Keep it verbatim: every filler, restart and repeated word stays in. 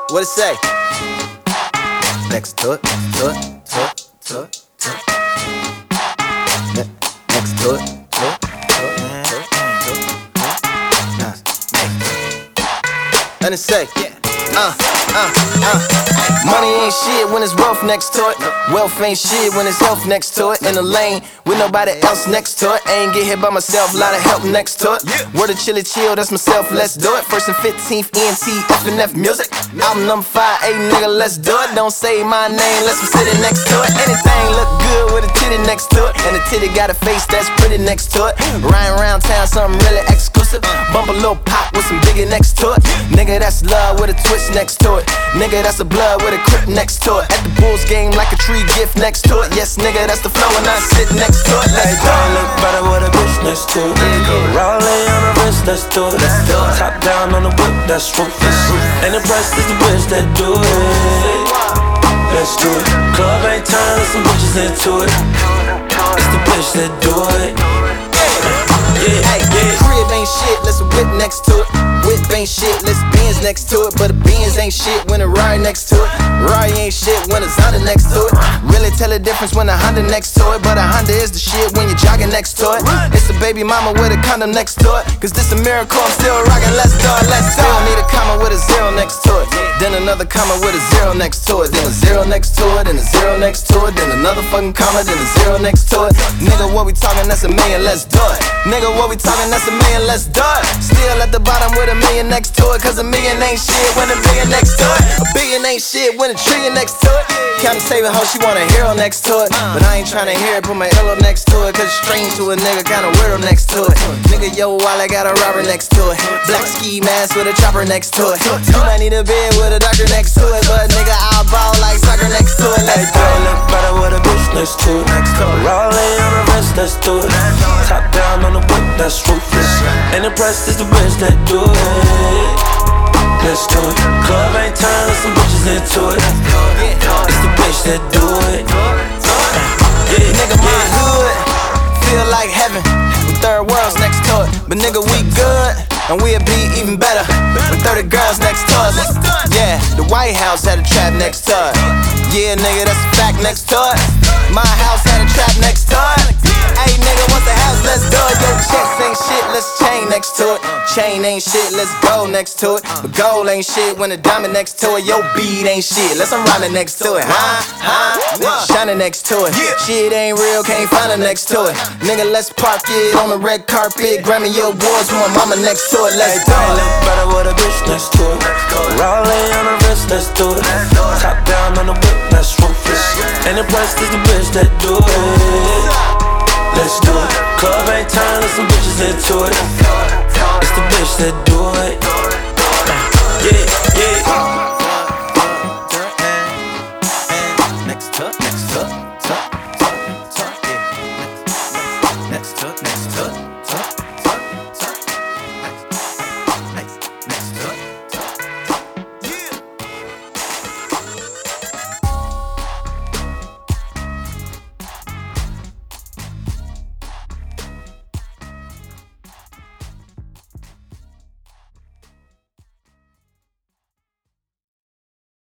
What it say? Next to it, to it, to it, to it, to it. Ne- Next to it, to it, to it, to it, to it. Nah, hey. And it say, uh, uh, uh. Money ain't shit when it's wealth next to it. Wealth ain't shit when it's health next to it. In the lane with nobody else next to it. Ain't get hit by myself, lot of help next to it. Word of chilly chill, that's myself, let's do it. First and fifteenth, E N T, F and F music. Album number five, eight, nigga, let's do it. Don't say my name, let's be sitting next to it. Anything look good with a titty next to it. And the titty got a face that's pretty next to it. Riding around town, something really exclusive. Bump a little pop with some biggie next to it. Nigga, that's love with a twist next to it. Nigga, that's a blood with a crip next to it. At the Bulls game like a tree gift next to it. Yes, nigga, that's the flow and I sit next to it. Let's go. Everything look better with a bitch next to it. Rolling on the wrist, let's do it. Top down on the whip, that's ruthless. And the breast is the bitch that do it. Let's do it. Club ain't turn, some bitches into it. It's the bitch that do it. Yeah, Hey, yeah. crib ain't shit, let's whip next to it. Whip ain't shit, let's Benz next to it. But a Benz ain't shit when a Rari next to it. Rari ain't shit when a Honda next to it. Really tell the difference when a Honda next to it. But a Honda is the shit when you're jogging next to it. It's a baby mama with a condom next to it. Cause this a miracle, I'm still rocking, let's do it, let's do it. Still need a comma with a zero next to it. Then another comma with a zero next to it. Then a zero next to it, then a zero next to it. Then another fucking comma, then a zero next to it. Nigga, what we talking, that's a million, let's do it. Nigga, what we talking, that's a million, let's do it. Still at the bottom with a million next to it. Cause a million ain't shit when a billion next to it. A billion ain't shit when a trillion next to it. County saving hoe, she want a hero next to it. But I ain't tryna hear it, put my elo next to it. Cause it's strange to a nigga, kinda weirdo next to it. Nigga, yo, while I got a robber next to it. Black ski mask with a chopper next to it. You might need a bed with a doctor next to it. But nigga, I'll ball like soccer next to it. Let's go. Everything look better with a bitch next to it. Rolling on the wrist, let's do it. Top down on the whip, that's ruthless. And the breast is the bitch that do it. Let's do it. Club ain't turn, some bitches into it. It's the bitch that do it. Yeah, Nigga, my hood feel like heaven with third worlds next to it. But nigga, we good and we'll be even better with thirty girls next to us. Yeah, the White House had a trap next to it. Yeah, nigga, that's a fact next to it. My house had a trap next to it. Hey, nigga, what's the house? Let's do it. Yo, checks ain't shit, let's chain next to it. Chain ain't shit, let's go next to it. But gold ain't shit when a diamond next to it. Yo, bead ain't shit, let's unroll it next to it. Huh? Huh? Shining next to it. Shit ain't real, can't find it next to it. Nigga, let's park it on the red carpet. Grammy awards with my mama next to it. Let's go. Everything look better with a bitch next to it. Rolling on the wrist, let's do it. Top down on the whip, that's ruthless. And the breast is the bitch that do it. Let's do it. Club ain't turn, some bitches into it. It's the bitch that do it. Yeah, yeah.